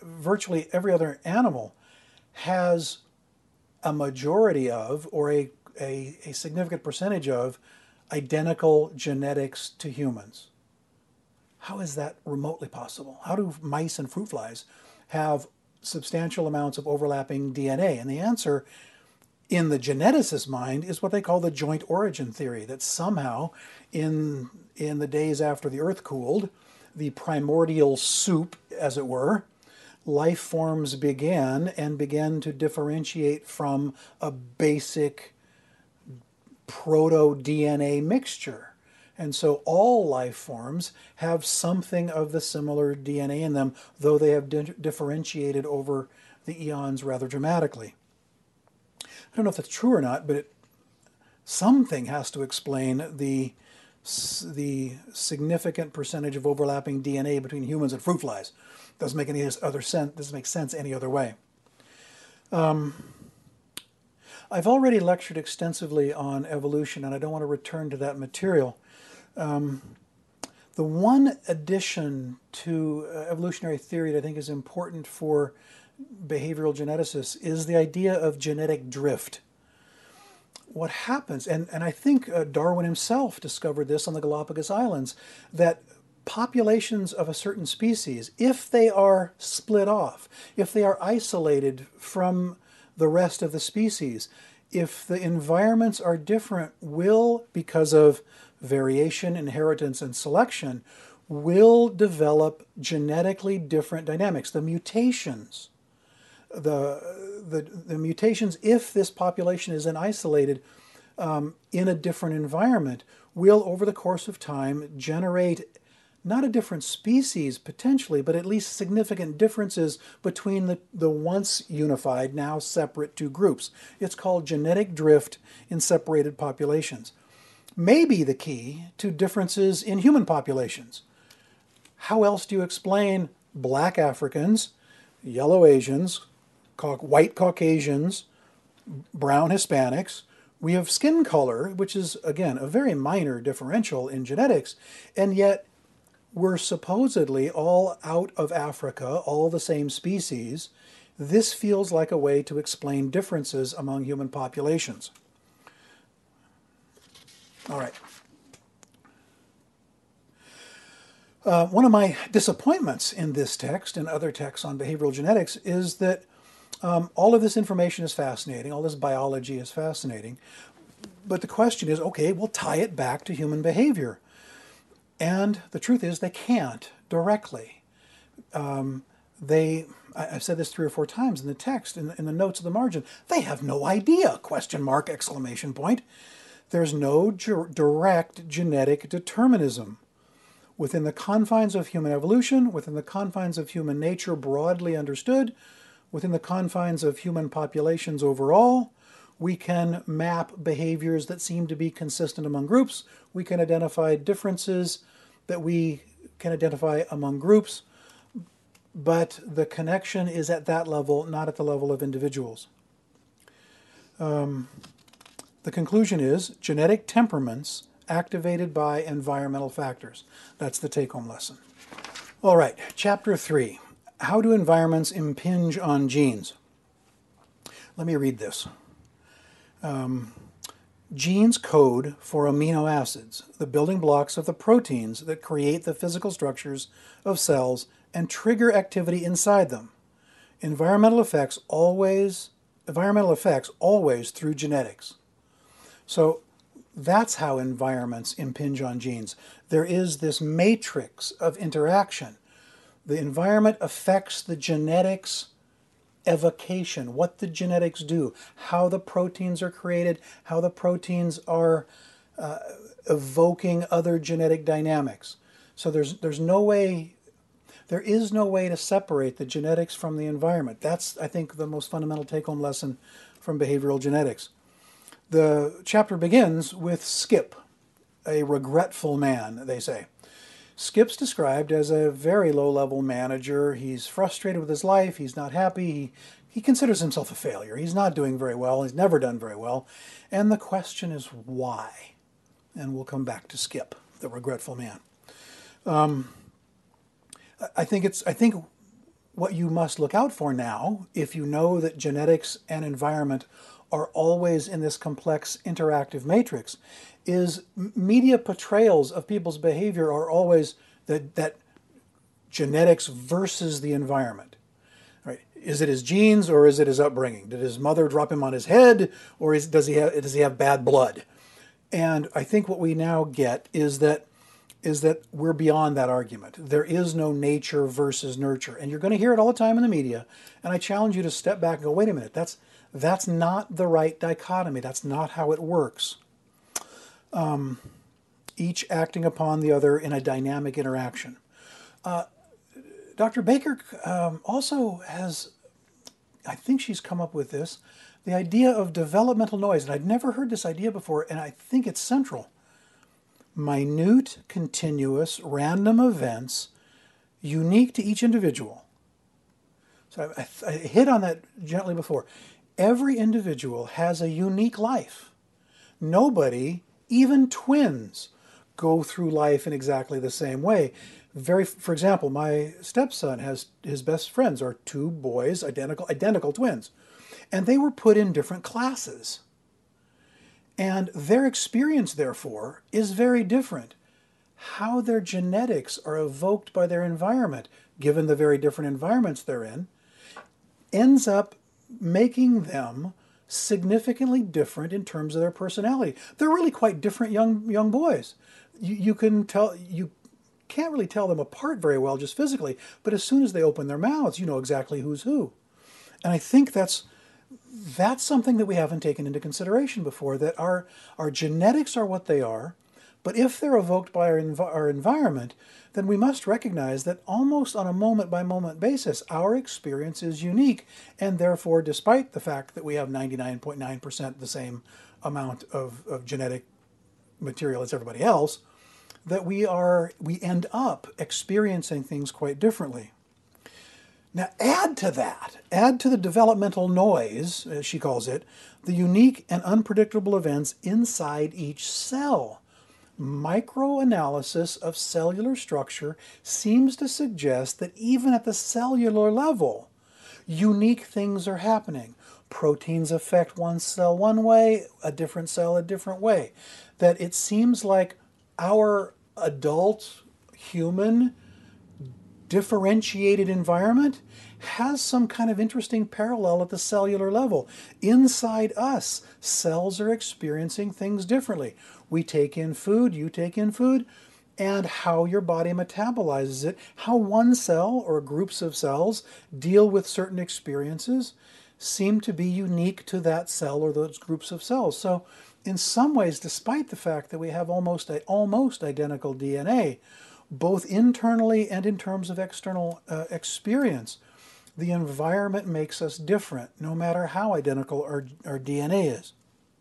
Speaker 1: virtually every other animal has a majority of, or a a significant percentage of identical genetics to humans. How is that remotely possible? How do mice and fruit flies have substantial amounts of overlapping DNA? And the answer, in the geneticist's mind, is what they call the joint origin theory, that somehow in the days after the earth cooled, the primordial soup, as it were, life forms began to differentiate from a basic proto-DNA mixture. And so all life forms have something of the similar DNA in them, though they have differentiated over the eons rather dramatically. I don't know if that's true or not, but something has to explain the significant percentage of overlapping DNA between humans and fruit flies. Doesn't make any other sense. Doesn't make sense any other way. I've already lectured extensively on evolution, and I don't want to return to that material. The one addition to evolutionary theory that I think is important for behavioral geneticists is the idea of genetic drift. What happens, and I think Darwin himself discovered this on the Galapagos Islands, that populations of a certain species, if they are split off, if they are isolated from the rest of the species, if the environments are different, will, because of variation, inheritance, and selection, will develop genetically different dynamics. The mutations, the mutations, if this population is then isolated in a different environment, will, over the course of time, generate not a different species potentially, but at least significant differences between the once unified, now separate two groups. It's called genetic drift in separated populations. May be the key to differences in human populations. How else do you explain black Africans, yellow Asians, white Caucasians, brown Hispanics? We have skin color, which is, again, a very minor differential in genetics, and yet we're supposedly all out of Africa, all the same species. This feels like a way to explain differences among human populations. All right. One of my disappointments in this text and other texts on behavioral genetics is that all of this information is fascinating, all this biology is fascinating, but the question is, okay, we'll tie it back to human behavior. And the truth is they can't directly. I've said this 3 or 4 times in the text, in the notes of the margin, they have no idea, question mark, exclamation point. There's no direct genetic determinism. Within the confines of human evolution, within the confines of human nature broadly understood, within the confines of human populations overall, we can map behaviors that seem to be consistent among groups. We can identify differences that we can identify among groups, but the connection is at that level, not at the level of individuals. The conclusion is genetic temperaments activated by environmental factors. That's the take-home lesson. All right, chapter 3. How do environments impinge on genes? Let me read this. Genes code for amino acids, the building blocks of the proteins that create the physical structures of cells and trigger activity inside them. Environmental effects always through genetics. So that's how environments impinge on genes. There is this matrix of interaction. The environment affects the genetics evocation, what the genetics do, how the proteins are created, how the proteins are evoking other genetic dynamics. So there is no way to separate the genetics from the environment. That's, I think, the most fundamental take-home lesson from behavioral genetics. The chapter begins with Skip, a regretful man, they say. Skip's described as a very low-level manager. He's frustrated with his life. He's not happy. He considers himself a failure. He's not doing very well. He's never done very well. And the question is why? And we'll come back to Skip, the regretful man. I think what you must look out for now, if you know that genetics and environment are always in this complex interactive matrix is media portrayals of people's behavior are always that genetics versus the environment. Right? Is it his genes or is it his upbringing? Did his mother drop him on his head, or does he have bad blood? And I think what we now get is that we're beyond that argument. There is no nature versus nurture, and you're going to hear it all the time in the media. And I challenge you to step back and go, wait a minute, that's not the right dichotomy. That's not how it works. Each acting upon the other in a dynamic interaction. Dr. Baker also has, I think she's come up with this, the idea of developmental noise. And I'd never heard this idea before, and I think it's central. Minute, continuous, random events unique to each individual. So I hit on that gently before. Every individual has a unique life. Nobody, even twins, go through life in exactly the same way. For example, my stepson has his best friends are two boys, identical twins, and they were put in different classes. And their experience, therefore, is very different. How their genetics are evoked by their environment, given the very different environments they're in, ends up making them significantly different in terms of their personality. They're really quite different young boys. You can't really tell them apart very well just physically, but as soon as they open their mouths, you know exactly who's who. And I think that's something that we haven't taken into consideration before, that our genetics are what they are, but if they're evoked by our environment, then we must recognize that almost on a moment-by-moment basis, our experience is unique, and therefore, despite the fact that we have 99.9% the same amount of genetic material as everybody else, that we end up experiencing things quite differently. Now add to the developmental noise, as she calls it, the unique and unpredictable events inside each cell. Microanalysis of cellular structure seems to suggest that even at the cellular level, unique things are happening. Proteins affect one cell one way, a different cell a different way. That it seems like our adult human differentiated environment has some kind of interesting parallel at the cellular level. Inside us, cells are experiencing things differently. We take in food, you take in food, and how your body metabolizes it, how one cell or groups of cells deal with certain experiences seem to be unique to that cell or those groups of cells. So in some ways, despite the fact that we have almost identical DNA, both internally and in terms of external experience, the environment makes us different, no matter how identical our DNA is.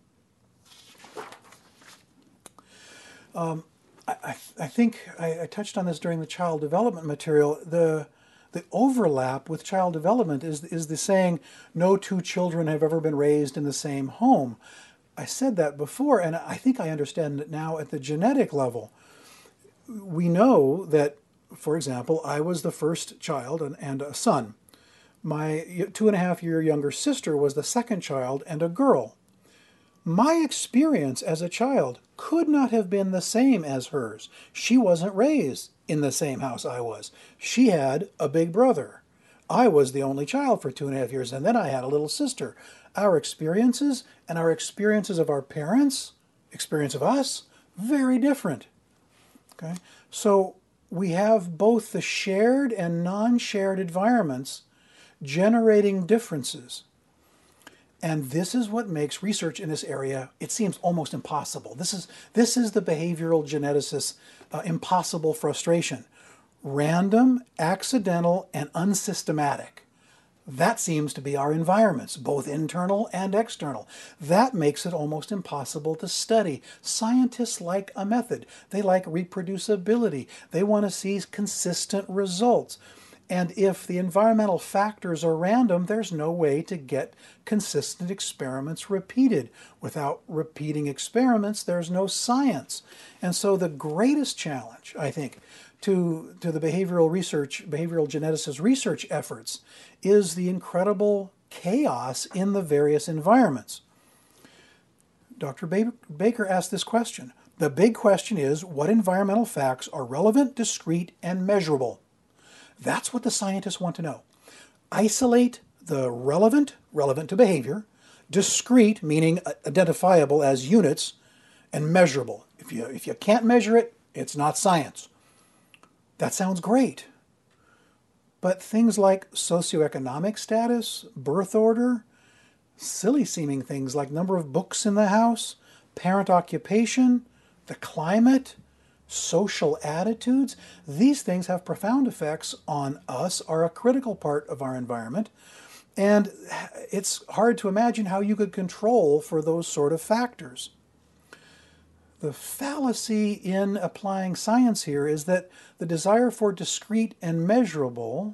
Speaker 1: I think I touched on this during the child development material. The overlap with child development is the saying, no two children have ever been raised in the same home. I said that before, and I think I understand it now at the genetic level. We know that, for example, I was the first child and a son. My 2.5-year younger sister was the second child and a girl. My experience as a child could not have been the same as hers. She wasn't raised in the same house I was. She had a big brother. I was the only child for 2.5 years, and then I had a little sister. Our experiences and our experiences of our parents, experience of us, very different. Okay? So we have both the shared and non-shared environments generating differences. And this is what makes research in this area, it seems almost impossible. This is the behavioral geneticist's impossible frustration. Random, accidental, and unsystematic. That seems to be our environments, both internal and external. That makes it almost impossible to study. Scientists like a method. They like reproducibility. They want to see consistent results. And if the environmental factors are random, there's no way to get consistent experiments repeated. Without repeating experiments, there's no science. And so the greatest challenge, I think, to the behavioral geneticist research efforts is the incredible chaos in the various environments. Dr. Baker asked this question. The big question is, what environmental facts are relevant, discrete, and measurable? That's what the scientists want to know. Isolate the relevant to behavior, discrete, meaning identifiable as units, and measurable. If you can't measure it, it's not science. That sounds great. But things like socioeconomic status, birth order, silly seeming things like number of books in the house, parent occupation, the climate, social attitudes, these things have profound effects on us, are a critical part of our environment, and it's hard to imagine how you could control for those sort of factors. The fallacy in applying science here is that the desire for discrete and measurable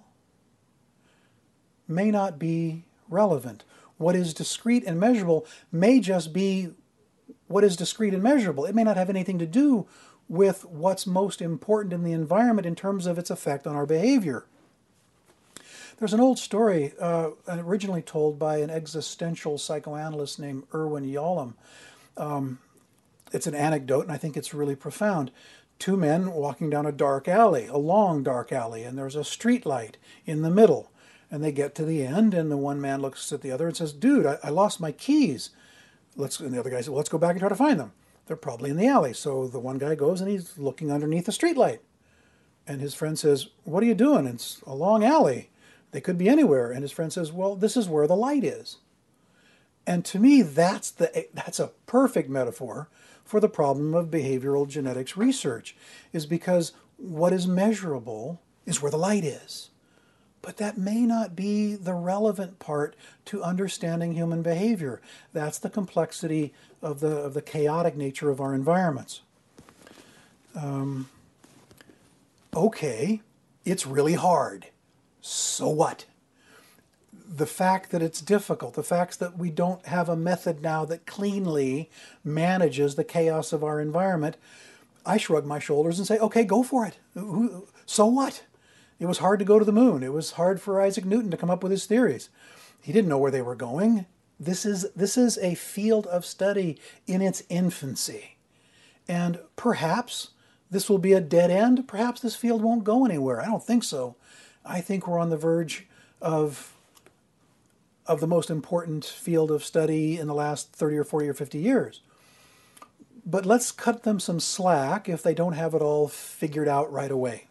Speaker 1: may not be relevant. What is discrete and measurable may just be what is discrete and measurable. It may not have anything to do with what's most important in the environment in terms of its effect on our behavior. There's an old story originally told by an existential psychoanalyst named Irwin Yalom. It's an anecdote, and I think it's really profound. Two men walking down a dark alley, a long dark alley, and there's a street light in the middle. And they get to the end, and the one man looks at the other and says, "Dude, I lost my keys." And the other guy says, "Well, let's go back and try to find them. They're probably in the alley." So the one guy goes and he's looking underneath the street light. And his friend says, "What are you doing? It's a long alley. They could be anywhere." And his friend says, "Well, this is where the light is." And to me, that's a perfect metaphor for the problem of behavioral genetics research, is because what is measurable is where the light is. But that may not be the relevant part to understanding human behavior. That's the complexity of the chaotic nature of our environments. Okay, it's really hard. So what? The fact that it's difficult, the fact that we don't have a method now that cleanly manages the chaos of our environment, I shrug my shoulders and say, okay, go for it. So what? It was hard to go to the moon. It was hard for Isaac Newton to come up with his theories. He didn't know where they were going. This is a field of study in its infancy. And perhaps this will be a dead end. Perhaps this field won't go anywhere. I don't think so. I think we're on the verge of the most important field of study in the last 30 or 40 or 50 years. But let's cut them some slack if they don't have it all figured out right away.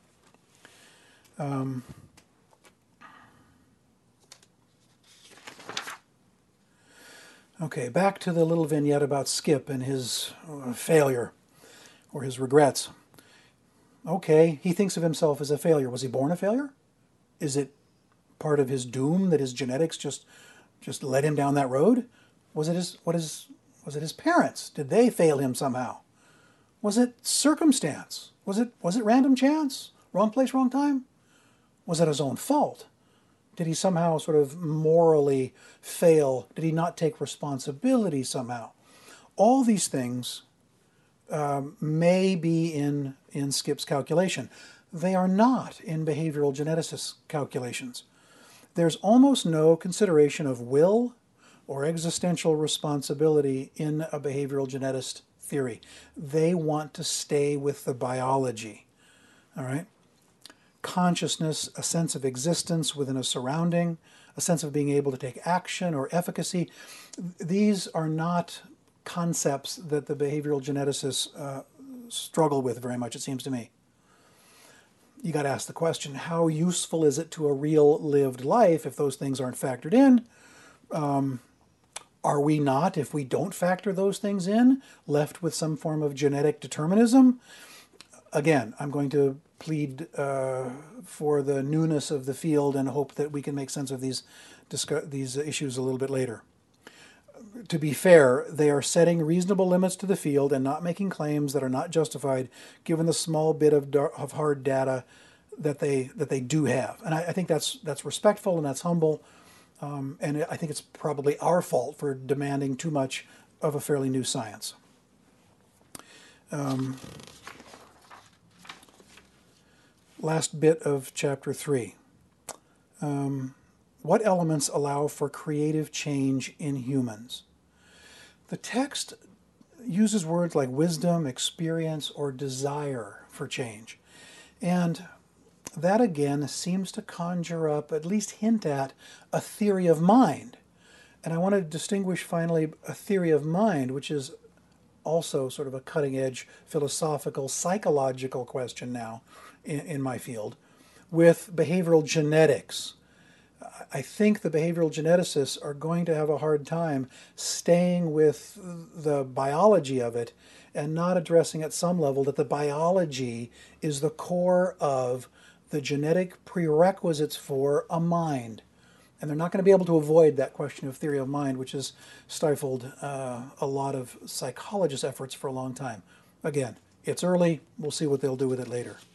Speaker 1: Okay, back to the little vignette about Skip and his failure or his regrets. Okay, he thinks of himself as a failure. Was he born a failure? Is it part of his doom that his genetics just led him down that road? Was it his parents? Did they fail him somehow? Was it circumstance? Was it random chance? Wrong place, wrong time? Was it his own fault? Did he somehow sort of morally fail? Did he not take responsibility somehow? All these things may be in Skip's calculation. They are not in behavioral geneticists' calculations. There's almost no consideration of will or existential responsibility in a behavioral geneticist theory. They want to stay with the biology. All right? Consciousness, a sense of existence within a surrounding, a sense of being able to take action or efficacy. These are not concepts that the behavioral geneticists struggle with very much, it seems to me. You got to ask the question, how useful is it to a real lived life if those things aren't factored in? Are we not, if we don't factor those things in, left with some form of genetic determinism? Again, I'm going to plead for the newness of the field and hope that we can make sense of these issues a little bit later. To be fair, they are setting reasonable limits to the field and not making claims that are not justified given the small bit of hard data that they do have. And I think that's respectful and that's humble. And I think it's probably our fault for demanding too much of a fairly new science. Last bit of chapter 3. What elements allow for creative change in humans? The text uses words like wisdom, experience, or desire for change. And that again seems to conjure up, at least hint at, a theory of mind. And I want to distinguish finally a theory of mind, which is also sort of a cutting edge philosophical, psychological question now in my field, with behavioral genetics. I think the behavioral geneticists are going to have a hard time staying with the biology of it and not addressing at some level that the biology is the core of the genetic prerequisites for a mind. And they're not going to be able to avoid that question of theory of mind, which has stifled a lot of psychologists' efforts for a long time. Again, it's early. We'll see what they'll do with it later.